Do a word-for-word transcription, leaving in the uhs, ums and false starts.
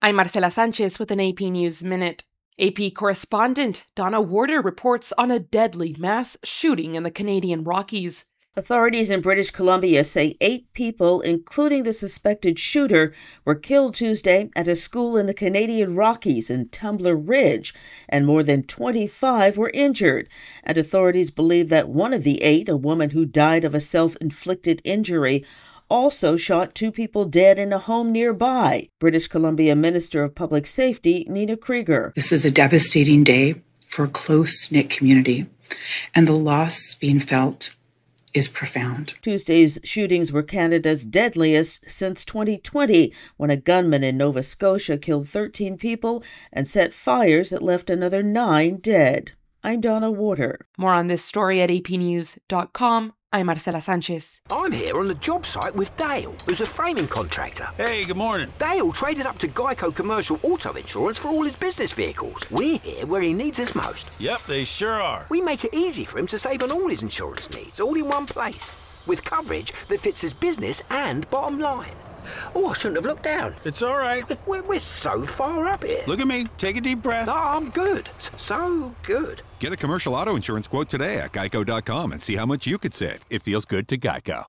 I'm Marcela Sanchez with an A P News Minute. A P correspondent Donna Warder reports on a deadly mass shooting in the Canadian Rockies. Authorities in British Columbia say eight people, including the suspected shooter, were killed Tuesday at a school in the Canadian Rockies in Tumbler Ridge, and more than twenty-five were injured. And authorities believe that one of the eight, a woman who died of a self-inflicted injury, also shot two people dead in a home nearby. British Columbia Minister of Public Safety, Nina Krieger. This is a devastating day for a close-knit community, and the loss being felt is profound. Tuesday's shootings were Canada's deadliest since twenty twenty, when a gunman in Nova Scotia killed thirteen people and set fires that left another nine dead. I'm Donna Warder. More on this story at a p news dot com. I'm Marcela Sanchez. I'm here on the job site with Dale, who's a framing contractor. Hey, good morning. Dale traded up to Geico Commercial Auto Insurance for all his business vehicles. We're here where he needs us most. Yep, they sure are. We make it easy for him to save on all his insurance needs, all in one place, with coverage that fits his business and bottom line. Oh, I shouldn't have looked down. It's all right. We're, we're so far up here. Look at me. Take a deep breath. No, I'm good. So good. Get a commercial auto insurance quote today at geico dot com and see how much you could save. It feels good to Geico.